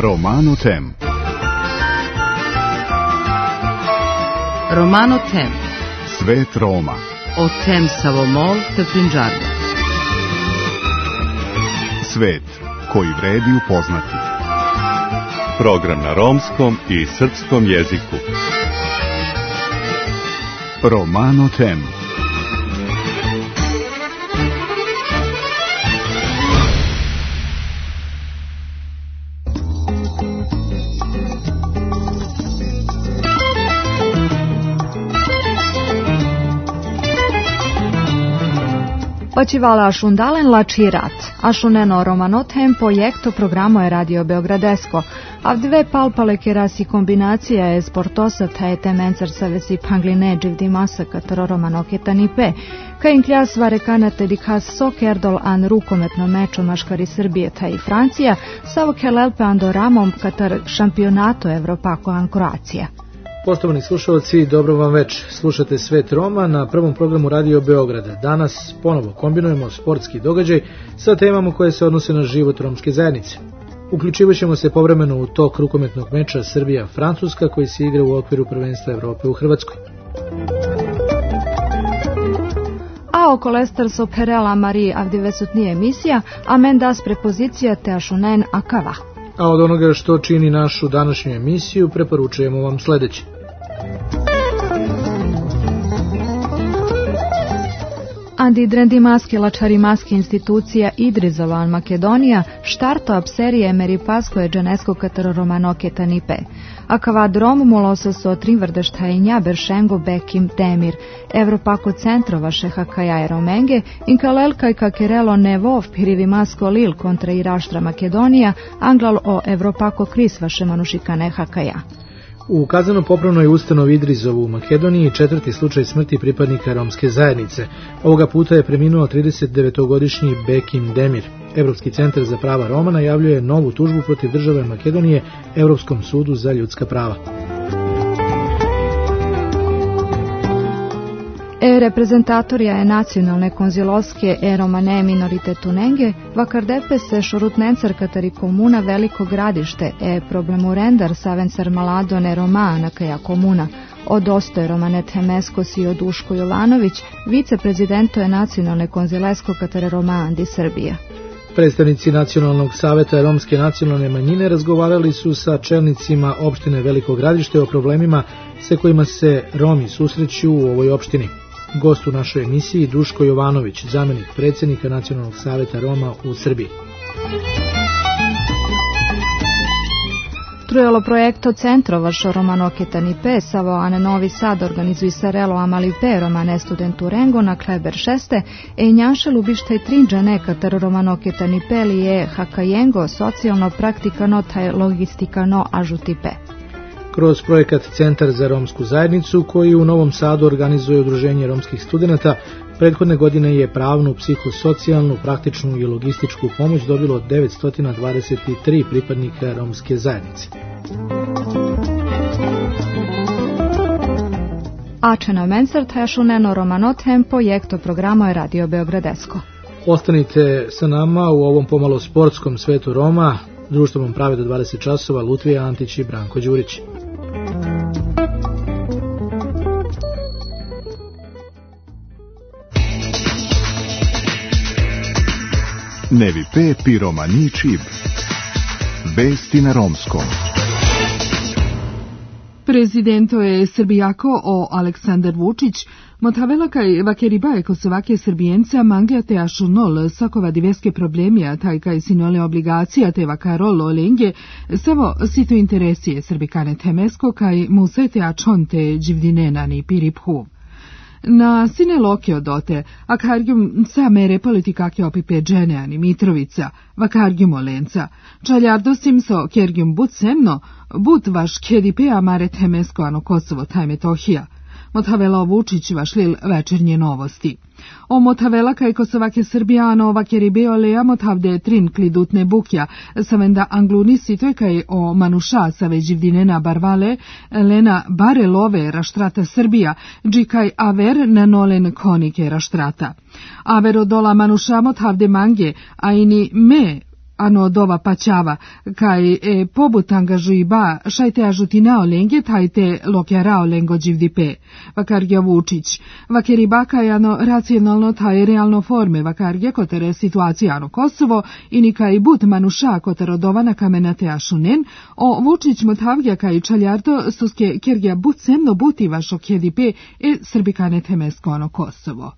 Romano Tem. Romano Tem. Svet Roma. O Tem Savomol te Punjab. Svet koji vredi upoznati. Program na romskom i srpskom jeziku. Romano Tem. Očivala šundalen lačirat, a šuneno Romanotem projekto programo je Radio Beogradesko, a v dve palpale kerasi kombinacija je sportosa taj temencar savesi pangline dživdi masaka tro Romanoketanipe, ka inkljas varekanate dikas sokerdol an rukometno mečo maškari Srbije taj i Francija, savo kelelpe andoramom katar šampionato Evropako an Kroacija. Poštovani slušalci, dobro vam već. Slušate Svet Roma na prvom programu Radio Beograda. Danas ponovo kombinujemo sportski događaj sa temama koje se odnose na život romske zajednice. Uključivat ćemo se povremeno u tok rukometnog meča Srbija-Francuska koji se igra u okviru prvenstva Evrope u Hrvatskoj. A oko Lester Soperela Marie Avdivesutnije emisija, a mendas prepozicija te ašunen akava. A od onoga što čini našu današnju emisiju preporučujemo vam sljedeće. Andidrendi maske lačari maske institucija Idrizovan Makedonija štarto ab serije Meripasko je dženesko kataro Romanoketanipe. A kavadrom muloso so trimvrdeštajnja Beršengo Bekim Demir, Evropako centrova šehakaja Romenge, inkalelka i kakerelo nevov pirivi masko lil kontra Iraštra Makedonija, anglal o Evropako kris vaše manušikane hakaja. U kazneno-popravnoj ustanovi Idrizovu u Makedoniji četvrti slučaj smrti pripadnika romske zajednice. Ovoga puta je preminuo 39-godišnji Bekim Demir. Evropski centar za prava Roma najavljuje novu tužbu protiv države Makedonije Europskom sudu za ljudska prava. Reprezentatorija je nacionalne konzilovske romane minoritetu Nenge, vakardepe se šorutnencar katari komuna Veliko gradište problemurendar savencar maladone Romana kaja komuna, od ostoje Romanet Hemeskos i od Duško Jovanović, viceprezidento je nacionalne konzilesko katare Romandi Srbija. Predstavnici Nacionalnog saveta romske nacionalne manjine razgovarali su sa čelnicima opštine Veliko gradište o problemima sa kojima se Romi susreću u ovoj opštini. Gost u našoj emisiji Duško Jovanović, zamjenik predsjednika Nacionalnog saveta Roma u Srbiji. Trujelo projekto centro vašo Romanoketanipe, savo ane Novi Sad organizuj sarelo amalipe romane studentu Rengo na Kleber 6, njaše lubište trinđane katar Romanoketanipe li je hakajengo socijalno praktikano taj logistikano ažutipe. Kroz projekat Centar za romsku zajednicu, koji u Novom Sadu organizuje Udruženje romskih studenata, prethodne godine je pravnu, psihosocijalnu, praktičnu i logističku pomoć dobilo 923 pripadnika romske zajednice. Ačena Mensert Hešuneno Romanotem projekto programo je Radio Beogradesko. Ostanite sa nama u ovom pomalo sportskom svetu Roma. Društvo vam prave do 20 časova Lutvija Antić i Branko Đurić. Nevi Pepi Romani Čib. Vesti na romskom. Prezidento je Srbijako o Aleksandar Vučić, motavela kaj vakeribaje kosovake srbijenca mangjate ašunol sakova diveske problemija taj kaj sinole obligacija te vakarol olenge savo sito interesije srbikane temesko kaj musete ačonte dživdinena ni piriphuv. Na sine lokio dote, akargjum samere politikake opipe dženeani Mitrovica, vakargjum olenca, čaljardo simso kergjum but semno, but vaš kedipe amare temesko ano Kosovo taj Metohija. Motavela Vučić vašlil večernje novosti. O motavela kaj kosovake Srbijano vakeribe leja motavde trin klidutne bukja, savenda angluni sitoj kaj o manuša save živdinena barvale, lena bare love raštrata Srbija, džikaj aver nanolen konike raštrata. Aver odola manuša motavde mange, a ini me ano dova paćava, kaj pobut angažuiba šajte ažutinao lenge tajte lokjarao lengo dživdipe, vakargja Vučić. Vakeriba kaj ano racionalno taj realno forme vakargja kotere situacija ano Kosovo i nikaj but manuša koterodovana kamenate ašunen, o Vučić motavgja kaj čaljardo suske kergja but semno buti vašo kjedipe srbikane temesko ano Kosovo.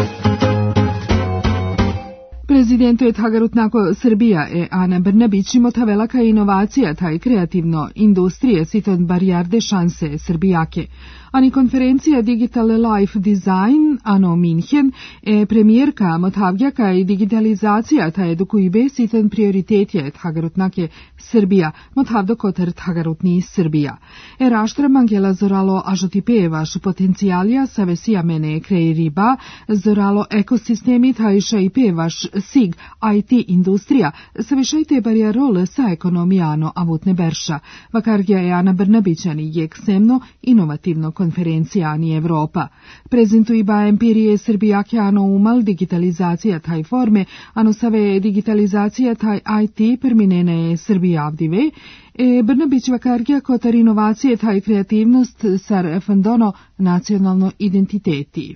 Prezidento je tagarutnako Srbija Ana Brnabić motavela ka inovacija taj kreativno industrije siton barijarde šanse Srbijake. Ani konferencija Digital Life Design ano Minhen premijerka motavgja ka i digitalizacija ta edukujbe siton prioritet je tagarutnake Srbija motavdo koter tagarutni Srbija. Raštra mangela zoralo ažotipe vaš potencijalija savesija mene kreiriba zoralo ekosistemi tajša i pe vaš SIG IT industrija savešajte barijarol sa ekonomijano avutne berša. Vakargja je Ana Brnabićani jek semno inovativno konferencija ani Evropa. Prezentuiba empirije Srbijake ano umal digitalizacija taj forme, ano save digitalizacija taj IT perminene Srbija avdive, Brnabić vakargja kotar inovacije taj kreativnost sar fandono nacionalno identiteti.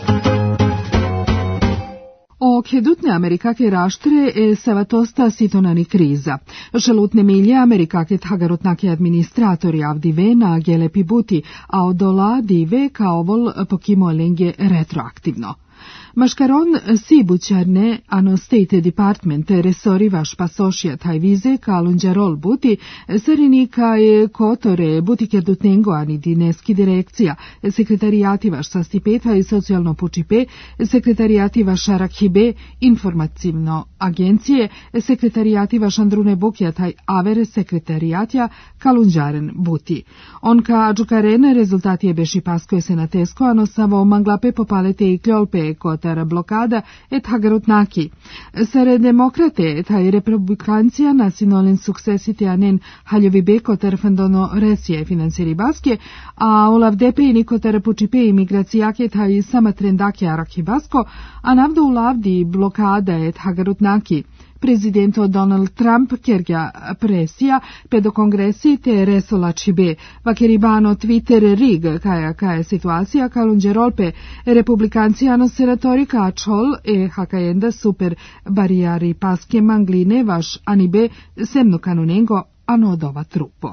O kedutne Amerikake raštre savatosta sitonani kriza. Žalutne milje Amerikake tagarutnake administratori avdive na gelepi buti, a odola dive kao vol pokimo lenge retroaktivno. Maškaron si bućarne ano State Department resori vaš pasošija taj vize ka lunđarol buti, sarini kaj kotore buti kedutnengo ani dineski direkcija, sekretarijati vaš sastipeta i socijalno pučipe, sekretarijati vaš arakhibe, informativno agencije, sekretarijati vaš andrune bukja taj avere sekretarijatja ka lunđaren buti. On ka džukaren rezultati je beši paskoje se na tesko, ano samo manglape popalete i kljolpe kotar blokada et hagarutnaki. Sare demokrate taj republikancija nacionalen suksesite anen haljovi kotar fandono resije finansiri baske, a ulavdepe i nikotar pučipe imigracijake taj sama trendake araki basko, a navdo ulavdi blokada et hagarutnaki. Prezidento Donald Trump kerga presija pedo kongresi te resolači be. Vakeribano Twitter rig kaja situacija kalunđerolpe republikancijano senatori kačol hakajenda super barijari paske mangline vaš anibe semno kanunengo anodova trupo.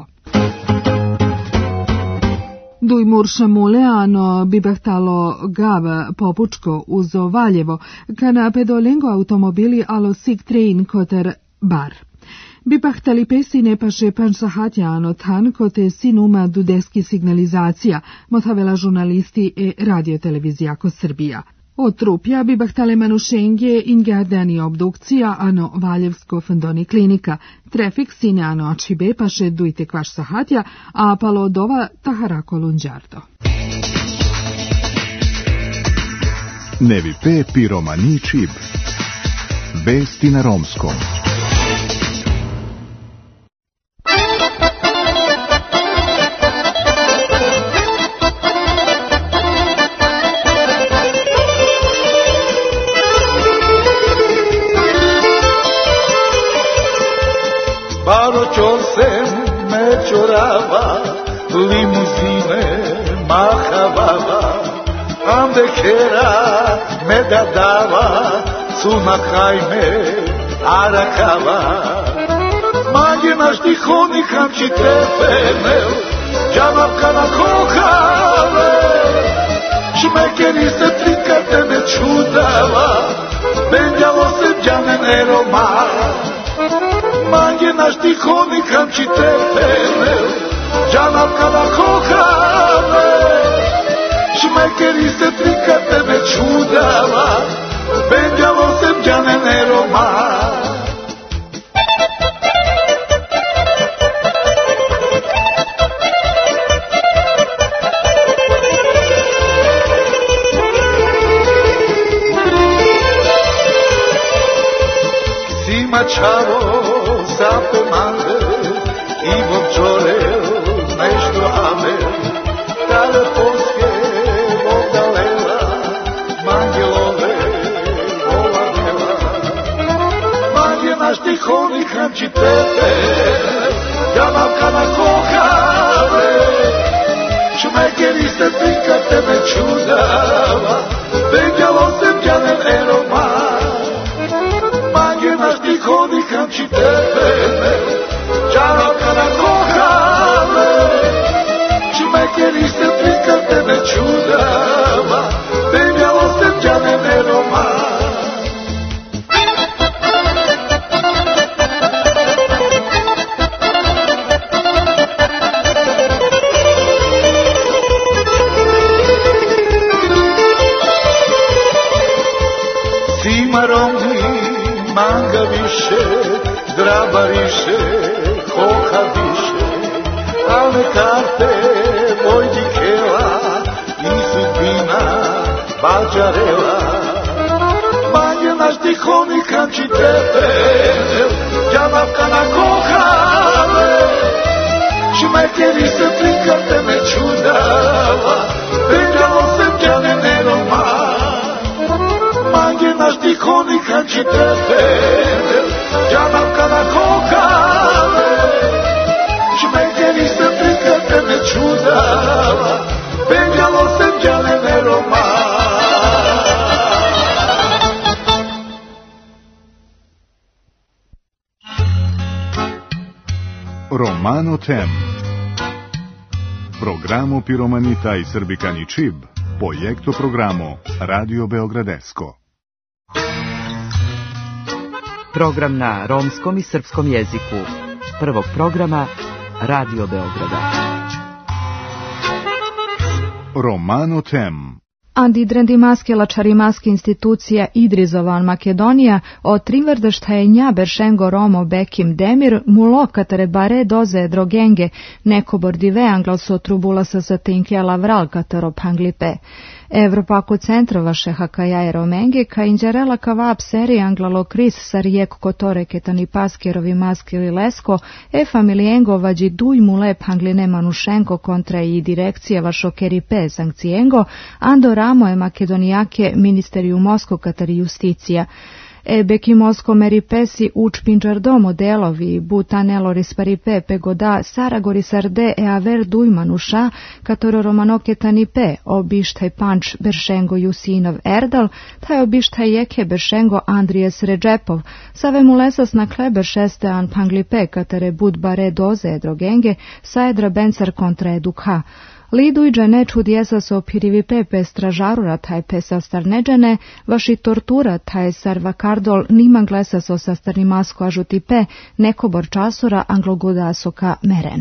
Duj murša mule, ano bibahtalo gav popučko uzo Valjevo, kana pedolengo automobili alo sig train koter bar. Bibahtali pesi ne paše pansahatja ano tan kote sinuma dudeski signalizacija, motavela žurnalisti radiotelevizijako Srbija. Od trupja bibahtale manušenge ingardani obdukcija ano Valjevsko fondoni klinika. Trafik sine ano ačibe paše dujte kvaš sahatja, a palo dova taharako lunđardo. Nevi pe piromani čib. Vesti na romskom. Baroćol se me čorava, limuzine mahavava, ande kera me dadava, suna hajme arakava. Manje naš tihoni kamči tepenel, džamavka na kohave, šmekeri se trikate me čudava, benjalo se džanenero Manje naš tihoni kamči tepenel, džanavka na kohave, šmekeri se trikate me čudava, benjalo se džanenero Čavo sape mande i vovčoreo nešto ame, tale poske vodalela, mangelove vola dela. Manje naš tihoni više, drabariše, koha više, al ne karte, vojdi kela, i sudbina, bađarela. Manje naš tihoni kanči tebe, džanavka na kohane, šmekeri se prikarte me čudava, penjalo se djane neroma. Manje naš tihoni kanči tebe, džanavka na kohane, šmekeri se prikarte me čudava, penjalo se djane neroma. Romano Tem. Programo Piromanita i Srbikani Čib, projekto programo Radio Beogradesko. Program na romskom i srpskom jeziku. Prvog programa Radio Beograda. Romano Tem. Antidrendimaske lačarimaske institucija Idrizovan Makedonija otrimvrdaštajenja Beršengo Romo Bekim Demir mulo katare bare doze drogenge neko bordive anglalso trubula sa satinke lavral kataro panglipe. Evropako centrova šehakaja romenge ka inđerela kavap seri anglalo kris sarijek kotore ketani paskerovi maskili lesko e familiengo vađi duj mule pangline manušenko kontra i direkcije vašokeri pe sankcijengo ando ramo je makedonijake ministeriju Mosko katari justicija. Beki Mosko meri pesi uč pinčardo modelovi butanelo risparipe pegoda saragori sarde e aver duj manuša katoro romanoke tanipe obištaj panč Beršengo Jusinov Erdal taj obištaj jeke Beršengo Andrijes Redžepov save mulesas na kleber šestean panglipe katare bud bare doze drogenge saedra bencar kontra edukha. Liduiđe ne čudjesa so pirivi pepe stražarura taj pesa starneđene, vaši tortura taj sarvakardol niman glesa so sastarni masko ažuti pe, neko bor časora anglogoda soka meren.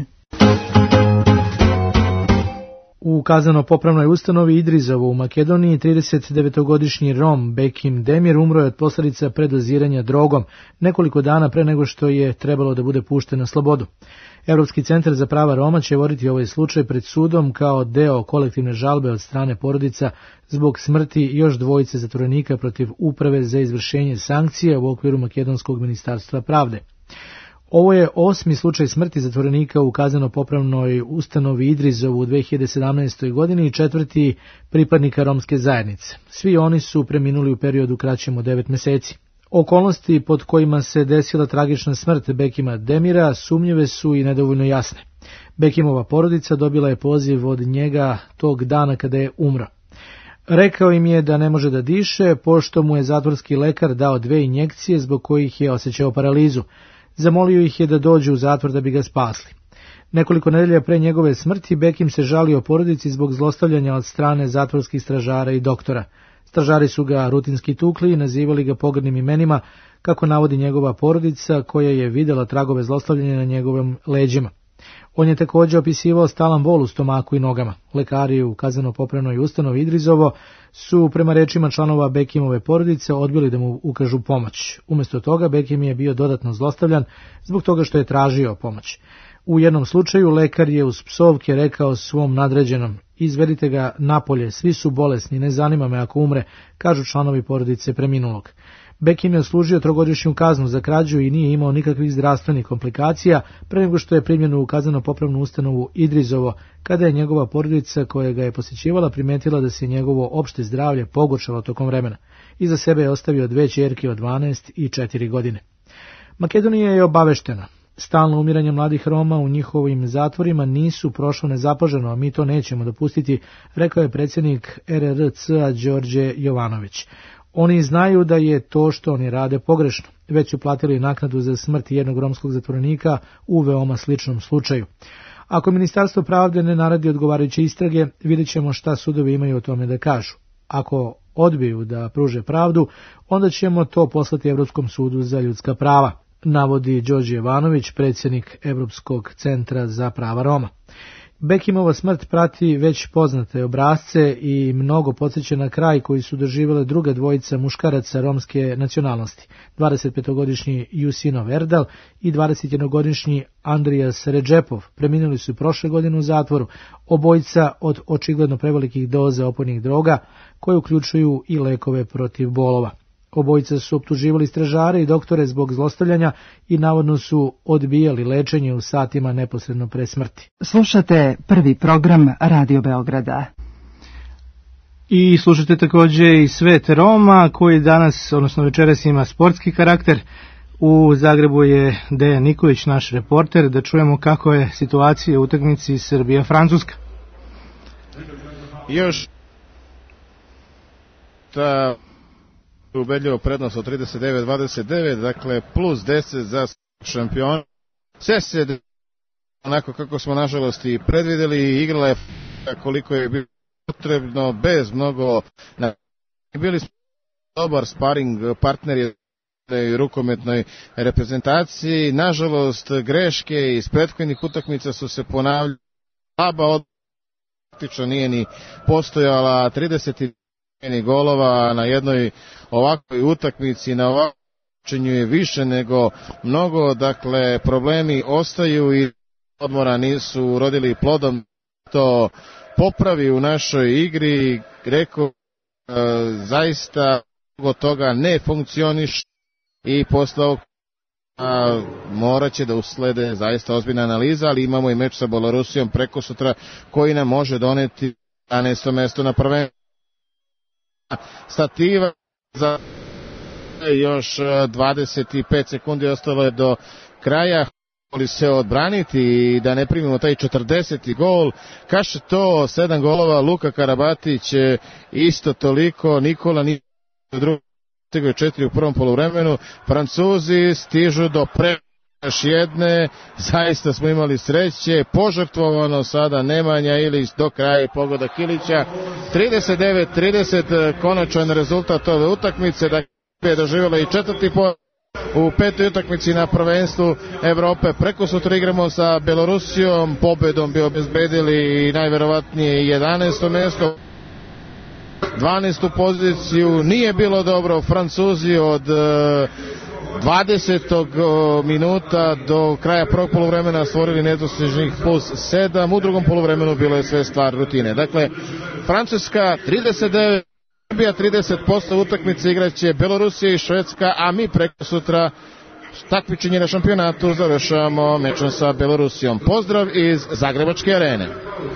U kazneno-popravnoj ustanovi Idrizovo u Makedoniji 39-godišnji Rom Bekim Demir umro je od posljedica predoziranja drogom nekoliko dana pre nego što je trebalo da bude pušten na slobodu. Europski centar za prava Roma će voditi ovaj slučaj pred sudom kao deo kolektivne žalbe od strane porodica zbog smrti još dvojice zatvorenika protiv Uprave za izvršenje sankcija u okviru Makedonskog ministarstva pravde. Ovo je 8. slučaj smrti zatvorenika u kazneno-popravnoj ustanovi Idrizovu u 2017. godini i 4. pripadnika romske zajednice. Svi oni su preminuli u periodu kraćem od 9 meseci. Okolnosti pod kojima se desila tragična smrt Bekima Demira sumnjive su i nedovoljno jasne. Bekimova porodica dobila je poziv od njega tog dana kada je umro. Rekao im je da ne može da diše, pošto mu je zatvorski lekar dao 2 injekcije zbog kojih je osjećao paralizu. Zamolio ih je da dođu u zatvor da bi ga spasli. Nekoliko nedelja pre njegove smrti Bekim se žalio porodici zbog zlostavljanja od strane zatvorskih stražara i doktora. Stražari su ga rutinski tukli i nazivali ga pogrdnim imenima, kako navodi njegova porodica koja je videla tragove zlostavljanja na njegovim leđima. On je također opisivao stalan bol u stomaku i nogama. Lekari u kazneno-popravnoj ustanovi Idrizovo su prema rečima članova Bekimove porodice odbili da mu ukažu pomoć. Umjesto toga Bekim je bio dodatno zlostavljan zbog toga što je tražio pomoć. U jednom slučaju lekar je uz psovke rekao svom nadređenom: "Izvedite ga napolje, svi su bolesni, ne zanima me ako umre", kažu članovi porodice preminulog. Bekim je odslužio 3-godišnju kaznu za krađu i nije imao nikakvih zdravstvenih komplikacija pre nego što je primljen u kazneno-popravnu ustanovu Idrizovo, kada je njegova porodica koja ga je posjećivala primetila da se njegovo opšte zdravlje pogoršalo tokom vremena. Iza sebe je ostavio 2 ćerke od 12 i 4 godine. Makedonija je obaveštena. Stalno umiranje mladih Roma u njihovim zatvorima nisu prošlo nezapaženo, a mi to nećemo dopustiti, rekao je predsjednik RRC-a Đorđe Jovanović. Oni znaju da je to što oni rade pogrešno. Već su platili naknadu za smrt jednog romskog zatvorenika u veoma sličnom slučaju. Ako Ministarstvo pravde ne naredi odgovarajuće istrage, vidjet ćemo šta sudovi imaju o tome da kažu. Ako odbiju da pruže pravdu, onda ćemo to poslati Evropskom sudu za ljudska prava, navodi Đorđe Jovanović, predsjednik Evropskog centra za prava Roma. Bekimova smrt prati već poznate obrasce i mnogo podsjeća na kraj koji su doživjele druga dvojica muškaraca romske nacionalnosti, 25-godišnji Jusinov Erdal i 21-godišnji Andrijas Redžepov. Preminuli su prošle godine u zatvoru, obojica od očigledno prevelikih doza opojnih droga, koje uključuju i lekove protiv bolova. Obojica su optuživali stražare i doktore zbog zlostavljanja i navodno su odbijali lečenje u satima neposredno pre smrti. Slušate prvi program Radio Beograda. I slušate također i Svet Roma, koji danas, odnosno večeras, ima sportski karakter. U Zagrebu je Dejan Nikolić, naš reporter, da čujemo kako je situacija u utakmici Srbija-Francuska. Još ta ubedljivo prednost od 39-29, dakle plus 10 za šampiona. Sve se onako kako smo nažalost i predvidjeli, igrala je koliko je bilo potrebno, bez mnogo. Bili smo dobar sparing partneri u rukometnoj reprezentaciji. Nažalost, greške iz prethodnih utakmica su se ponavljale. Slaba praktično nije ni postojala, 30 golova na jednoj ovakvoj utakmici, na ovakvom načinu je više nego mnogo, dakle problemi ostaju i odmora nisu urodili plodom. To popravi u našoj igri, rekao, zaista mnogo toga ne funkcioniše i posle ovog morat će da uslede zaista ozbiljna analiza, ali imamo i meč sa Belorusijom preko sutra koji nam može doneti 11. mesto na prvenstvu. Stativa za još 25 sekundi ostalo je do kraja. Li se odbraniti i da ne primimo taj 40. gol. Kaše to 7 golova, Luka Karabatić isto toliko, Nikola drugi stigao je 4 u prvom poluvremenu. Francuzi stižu do još jedne, zaista smo imali sreće, požrtvovano sada Nemanja Ilić do kraja pogoda Kilića. 39-30 konačan rezultat ove utakmice, da je doživjela i četvrti u petoj utakmici na prvenstvu Evrope. Preko sutra igramo sa Belorusijom, pobedom bi obezbedili najverovatnije 11. mjesto. 12. poziciju nije bilo dobro, Francuzi od 20. minuta do kraja prvog poluvremena stvorili nedostižnih plus 7, u drugom poluvremenu bilo je sve stvar rutine. Dakle, Francuska 39, Srbija 30% utakmice igraće Belorusija i Švedska, a mi preko sutra takmičenje na šampionatu završavamo mečom sa Belorusijom. Pozdrav iz Zagrebačke arene.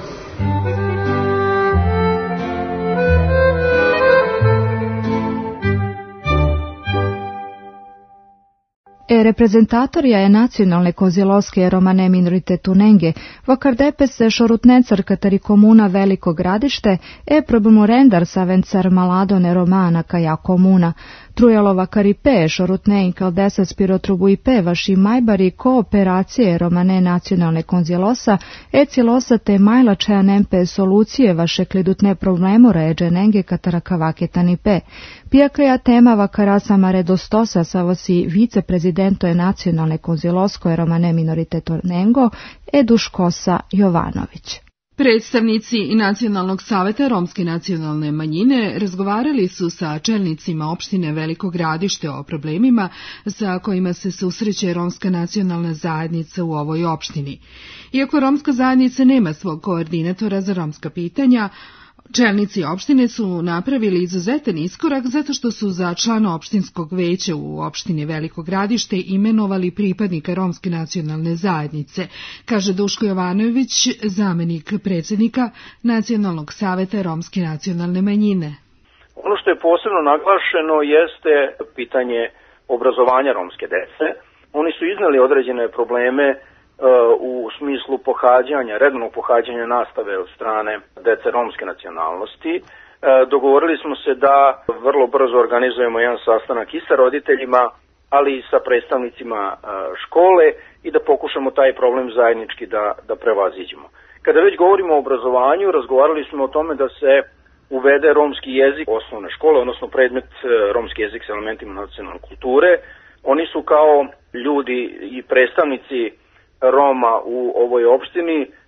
Reprezentatorja je nacionalne kozjelovske romane minoritetu Nenge, Vakardepe se šorutnecar katari komuna Veliko Gradište, probumorendar savencar maladone romana kaja komuna, Trujalova karipe, šorutnein kaldesa spirotrubu i pevaši majbari kooperacije romane nacionalne konzjelosa, cilosa te majlačeja nempe solucije vaše klidutne problemora Nenge katarakavaketanipe. Pijakaja tema vakarasa maredostosa savosi viceprezidento je nacionalne konzjelosko romane minoriteto Nengo, Duškosa Jovanović. Predstavnici Nacionalnog saveta romske nacionalne manjine razgovarali su sa čelnicima opštine Veliko Gradište o problemima sa kojima se susreće romska nacionalna zajednica u ovoj opštini. Iako romska zajednica nema svog koordinatora za romska pitanja, čelnici opštine su napravili izuzetan iskorak zato što su za člana opštinskog veća u opštini Veliko Gradište imenovali pripadnika romske nacionalne zajednice, kaže Duško Jovanović, zamenik predsjednika Nacionalnog saveta romske nacionalne manjine. Ono što je posebno naglašeno jeste pitanje obrazovanja romske dece. Oni su iznali određene probleme u smislu pohađanja, redovnog pohađanja nastave od strane dece romske nacionalnosti. Dogovorili smo se da vrlo brzo organizujemo jedan sastanak i sa roditeljima, ali i sa predstavnicima škole i da pokušamo taj problem zajednički da prevaziđemo. Kada već govorimo o obrazovanju, razgovarali smo o tome da se uvede romski jezik u osnovne škole, odnosno predmet romski jezik s elementima nacionalne kulture. Oni su kao ljudi i predstavnici Roma u ovoj opštini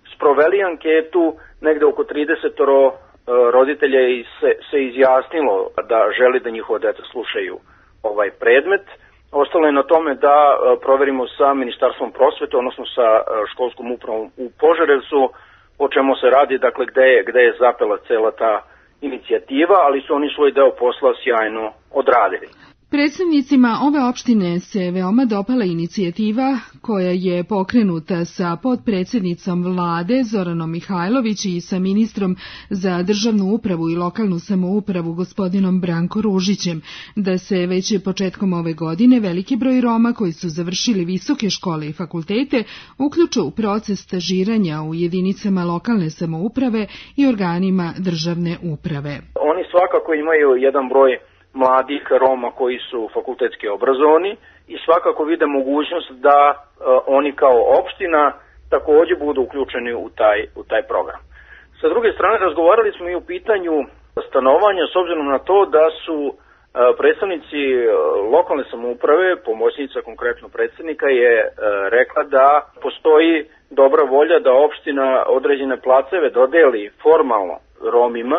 sproveli anketu, negde oko 30 roditelja se izjasnilo da želi da njihova deca slušaju ovaj predmet. Ostalo je na tome da proverimo sa Ministarstvom prosvete, odnosno sa školskom upravom u Požarevcu, o čemu se radi, dakle gde je zapela cela ta inicijativa, ali su oni svoj deo posla sjajno odradili. Predstavnicima ove opštine se veoma dopala inicijativa koja je pokrenuta sa potpredsjednicom vlade Zoranom Mihajlović i sa ministrom za državnu upravu i lokalnu samoupravu gospodinom Branko Ružićem, da se već početkom ove godine veliki broj Roma koji su završili visoke škole i fakultete uključe u proces stažiranja u jedinicama lokalne samouprave i organima državne uprave. Oni svakako imaju jedan broj mladih Roma koji su fakultetski obrazovani i svakako vide mogućnost da oni kao opština takođe budu uključeni u taj program. Sa druge strane, razgovarali smo i u pitanju stanovanja, s obzirom na to da su predstavnici lokalne samouprave, pomoćnica konkretno predsednika je rekla da postoji dobra volja da opština određene placeve dodeli formalno Romima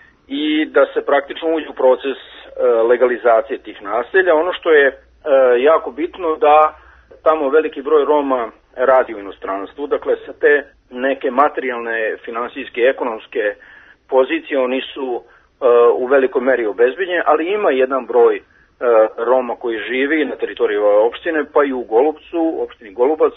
i da se praktično uđe u proces legalizacije tih naselja. Ono što je jako bitno da tamo veliki broj Roma radi u inostranstvu, dakle sa te neke materijalne, finansijske, ekonomske pozicije oni su u velikoj meri obezbeđeni, ali ima jedan broj Roma koji živi na teritoriji ove opštine, pa i u Golubcu, opštini Golubac,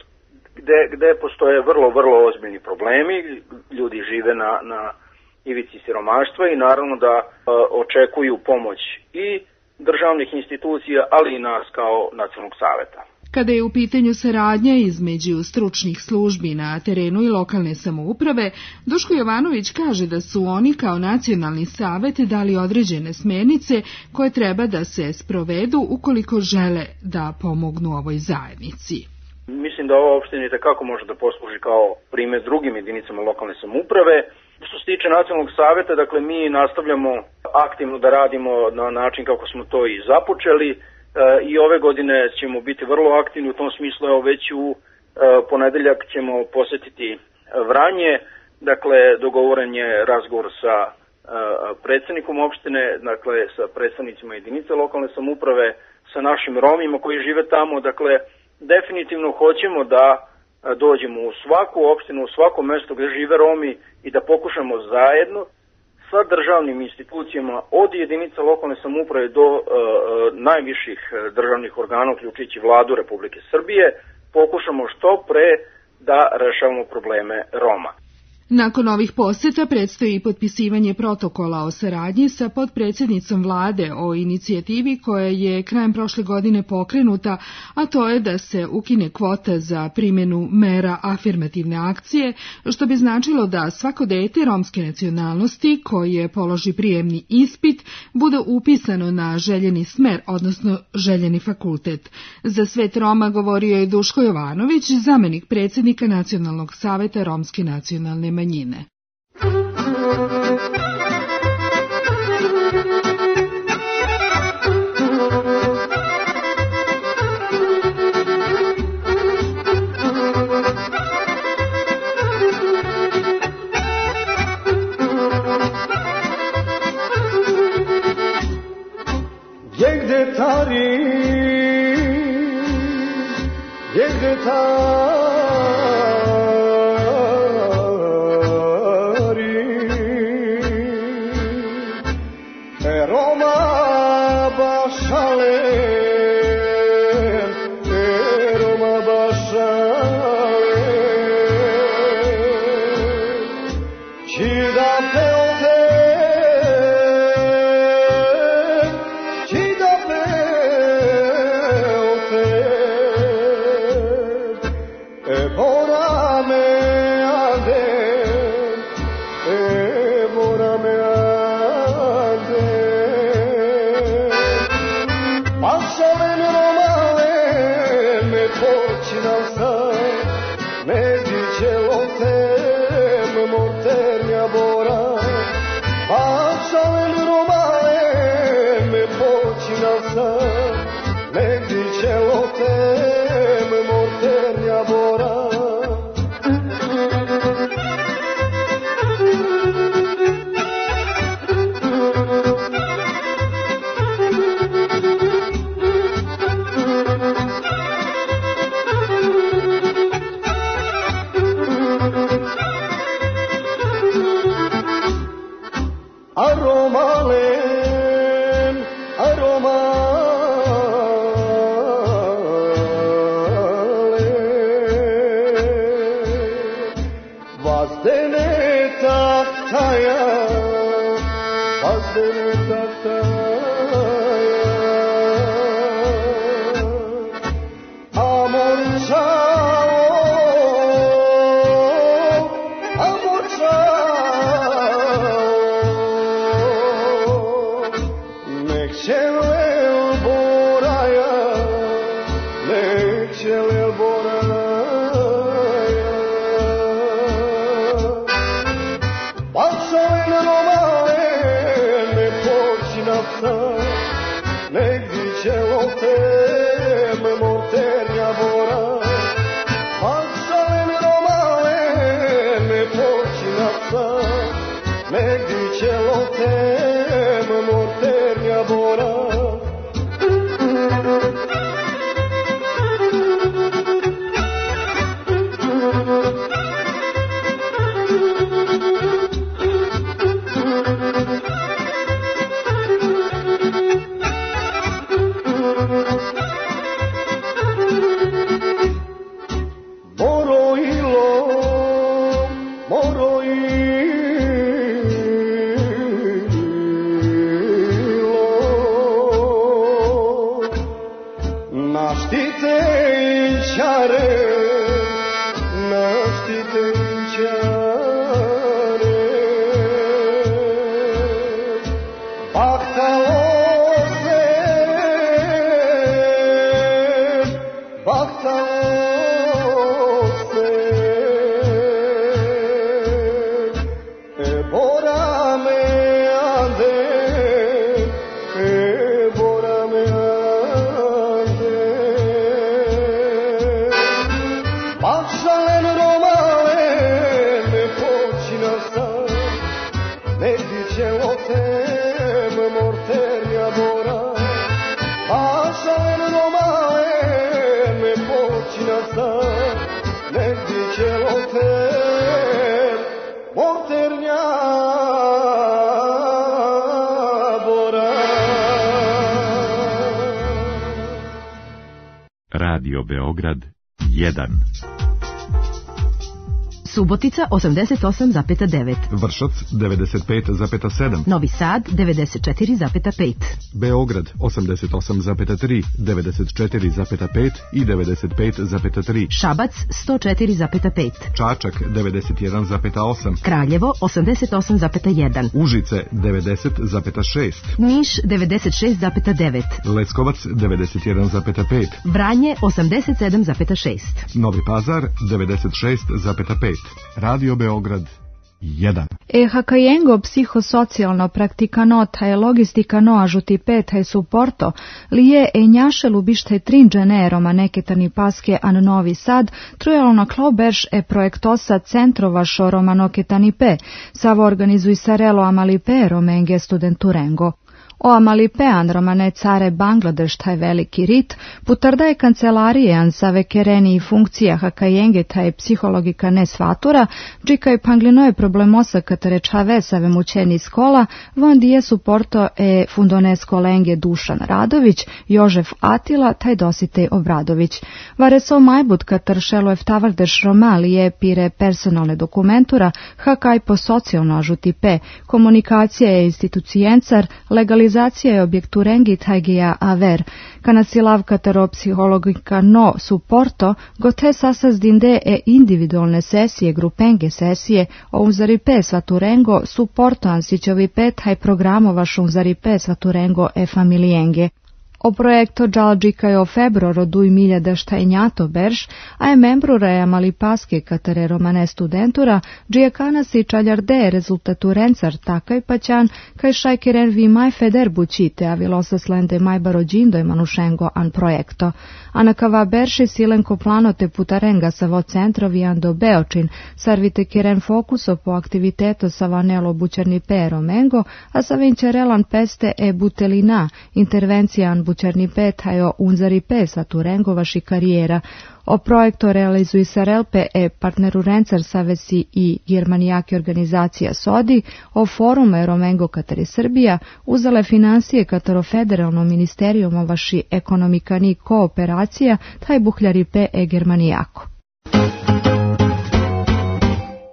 gde postoje vrlo ozbiljni problemi, ljudi žive na ivici siromaštva i naravno da očekuju pomoć i državnih institucija, ali i nas kao nacionalnog saveta. Kada je u pitanju saradnja između stručnih službi na terenu i lokalne samouprave, Duško Jovanović kaže da su oni kao nacionalni savet dali određene smernice koje treba da se sprovedu ukoliko žele da pomognu ovoj zajednici. Mislim da ova opština itekako može da posluži kao primer drugim jedinicama lokalne samouprave. Što se tiče nacionalnog saveta, dakle mi nastavljamo aktivno da radimo na način kako smo to i započeli i ove godine ćemo biti vrlo aktivni u tom smislu. Evo već u ponedeljak ćemo posetiti Vranje, dakle dogovoren je razgovor sa predsednikom opštine, dakle sa predstavnicima jedinice lokalne samouprave, sa našim Romima koji žive tamo, dakle definitivno hoćemo da dođemo u svaku opštinu, u svako mesto gde žive Romi i da pokušamo zajedno sa državnim institucijama od jedinica lokalne samouprave do najviših državnih organa, uključujući Vladu Republike Srbije, pokušamo što pre da rešavamo probleme Roma. Nakon ovih poseta predstoji potpisivanje protokola o saradnji sa potpredsjednicom vlade o inicijativi koja je krajem prošle godine pokrenuta, a to je da se ukine kvota za primjenu mera afirmativne akcije, što bi značilo da svako dete romske nacionalnosti koje položi prijemni ispit bude upisano na željeni smer, odnosno željeni fakultet. Za Svet Roma govorio je Duško Jovanović, zamenik predsjednika Nacionalnog saveta romske nacionalne manjine. Gdje tari, gdje Radio Beograd 1. Subotica 88,9. Vršac 95,7. Novi Sad 94,5. Beograd 88,3, 94,5 i 95,3. Šabac 104,5. Čačak 91,8. Kraljevo 88,1. Užice 90,6. Niš 96,9. Leskovac 91,5. Vranje 87,6. Novi Pazar 96,5. Radio Beograd 1. Hakajengo psihosocijalno praktikano je logistika no ažuti pet je supporto li je njaše lubište trinđene romaneketani paske an Novi Sad trujalo na kloberš projektosa centrova šo romanoketani pe savo organizuj sarelo amalipe romenge studenturengo. O amalipean romane care Bangladeš taj veliki rit, putarda je kancelarijean sa vekereni funkcija hakajenge taj psihologika ne svatura, džika je panglinoje problemosa katarečave sa vemućeni skola, von dije suporto fundonesko lenge Dušan Radović, Jožef Atila, taj dosite Obradović. Vareso majbut kataršelo eftavardeš romalije pire personalne dokumentura, hakaj po socijalno ažutipe, komunikacija je institucijencar, legalizacija je objektu rengi tajgija aver, kanasilav kataro psihologika no supporto, gote sasas dinde individualne sesije, grupenge sesije, o unzaripe svaturengo supporto ansićovi pet haj programova šunzaripe svaturengo familijenge. O projekto džalđika je o februaro duj milja da šta je njato berš, a je membrura je malipaske katare romane studentura, džije kanasi čaljarde rezultatu rencar takaj paćan, kaj šajkiren vi maj feder bućite, a vilosa slende maj barođindo je manušengo an projekto. A na kava berši silenko planote putarenga sa vo centrovi ando beočin, sarvite kiren fokuso po aktiviteto sa vanelo bućarni pe romengo, a sa vinčerelan peste butelina, intervencijan bućarni petajo unzari pesa turengovaši karijera. O projektu realizuju Sarelpe partneru Rencar Savesi i Germanijake organizacija SODI, o forume Romengo Katari Srbija, uzele financije Kataro federalno ministerijumo vaši ekonomikani kooperacija, taj buhljari Germanijako.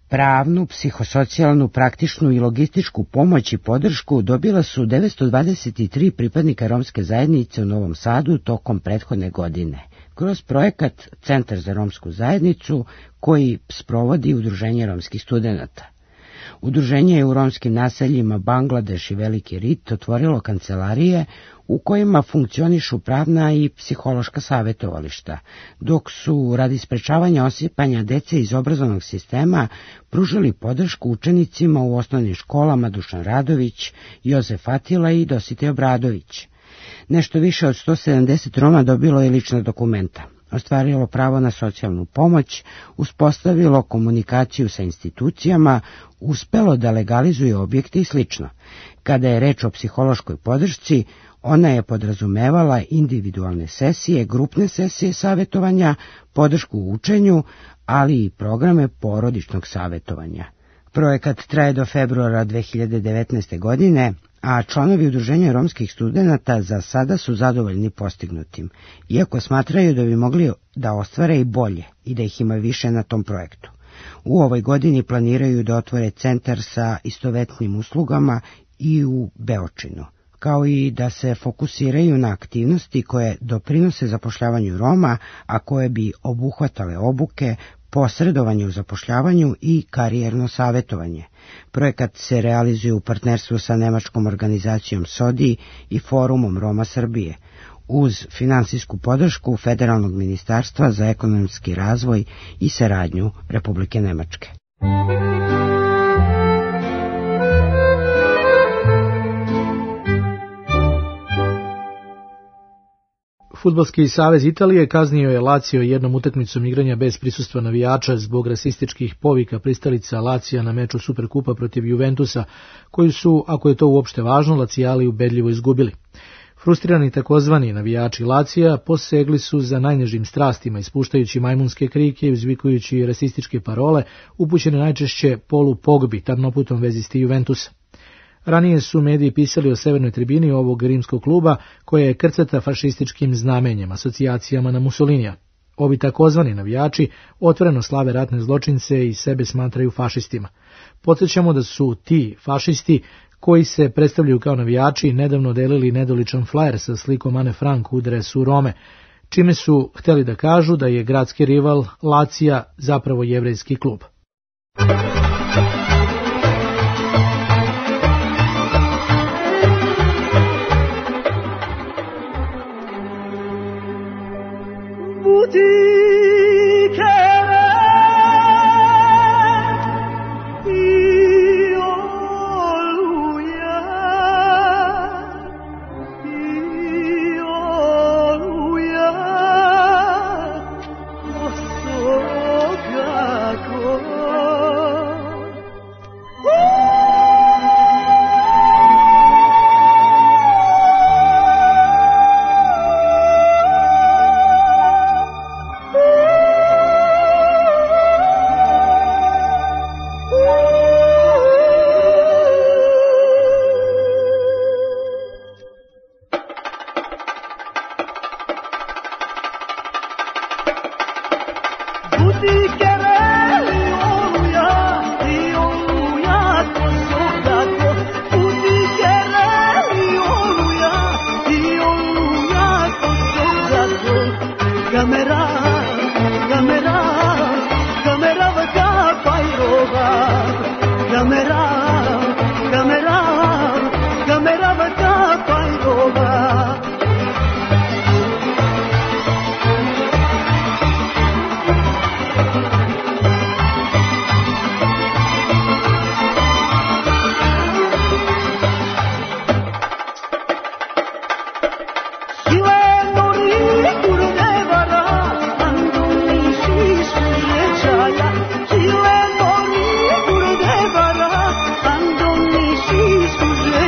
Pravnu, psihosocijalnu, praktičnu i logističku pomoć i podršku dobila su 923 pripadnika romske zajednice u Novom Sadu tokom prethodne godine, kroz projekat Centar za romsku zajednicu koji sprovodi Udruženje romskih studenata. Udruženje je u romskim naseljima Bangladeš i Veliki Rit otvorilo kancelarije u kojima funkcionišu pravna i psihološka savjetovališta, dok su radi sprečavanja osipanja dece iz obrazovnog sistema pružili podršku učenicima u osnovnim školama Dušan Radović, Jozef Atila i Dositej Obradović. Nešto više od 170 Roma dobilo je lična dokumenta, ostvarilo pravo na socijalnu pomoć, uspostavilo komunikaciju sa institucijama, uspelo da legalizuje objekte i sl. Kada je reč o psihološkoj podršci, ona je podrazumevala individualne sesije, grupne sesije savjetovanja, podršku u učenju, ali i programe porodičnog savjetovanja. Projekat traje do februara 2019. godine, a članovi Udruženja romskih studenata za sada su zadovoljni postignutim, iako smatraju da bi mogli da ostvare i bolje i da ih ima više na tom projektu. U ovoj godini planiraju da otvore centar sa istovetnim uslugama i u Beočinu, kao i da se fokusiraju na aktivnosti koje doprinose zapošljavanju Roma, a koje bi obuhvatale obuke, posredovanje u zapošljavanju i karijerno savjetovanje. Projekat se realizuje u partnerstvu sa nemačkom organizacijom SODI i Forumom Roma Srbije, uz finansijsku podršku Federalnog ministarstva za ekonomski razvoj i saradnju Republike Nemačke. Fudbalski savez Italije kaznio je Lazio jednom utakmicom igranja bez prisustva navijača zbog rasističkih povika pristalica Lazija na meču Superkupa protiv Juventusa, koju su, ako je to uopšte važno, Lacijali ubedljivo izgubili. Frustrirani takozvani navijači Lazija posegli su za najnižim strastima, ispuštajući majmunske krike i uzvikujući rasističke parole, upućene najčešće Polu Pogbi, tamnoputom vezisti Juventusa. Ranije su mediji pisali o severnoj tribini ovog rimskog kluba, koja je krcata fašističkim znamenjem, asocijacijama na Mussolinija. Ovi takozvani navijači otvoreno slave ratne zločince i sebe smatraju fašistima. Podsjećamo da su ti fašisti, koji se predstavljaju kao navijači, nedavno delili nedoličan flajer sa slikom Ane Frank u dresu Rome, čime su hteli da kažu da je gradski rival Lazija zapravo jevrejski klub.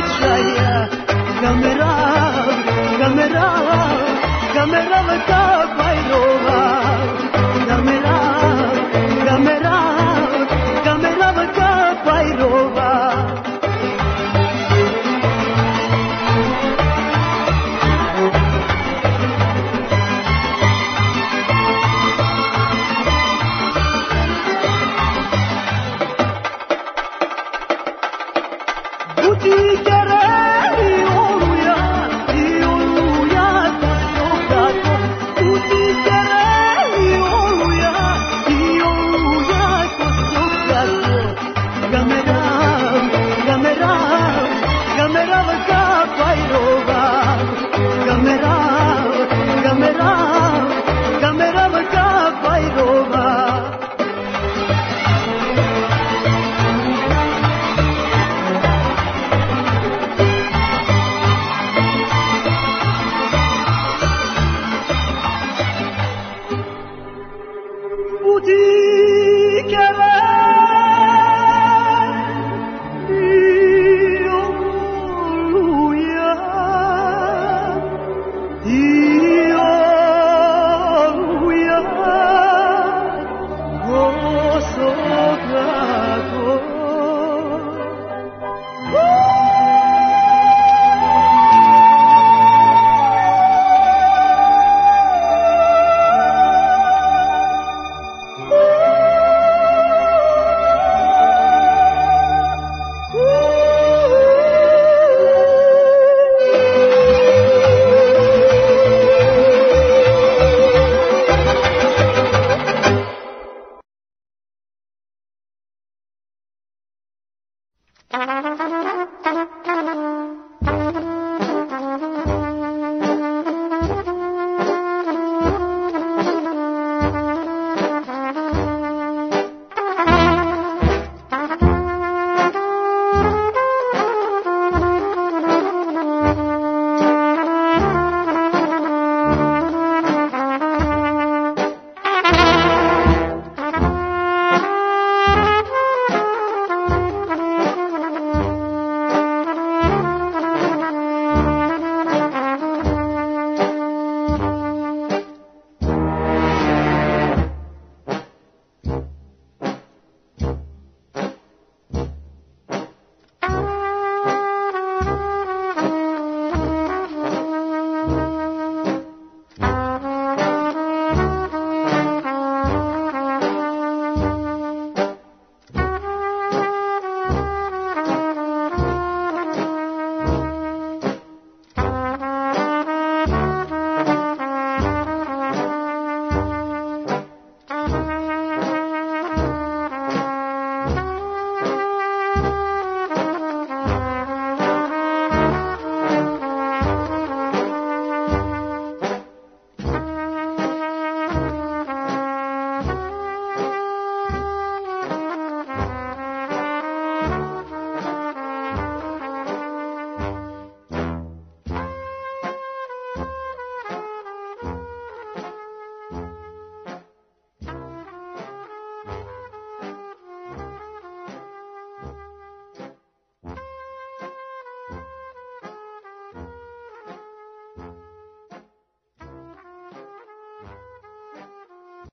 Camera, camera, camera,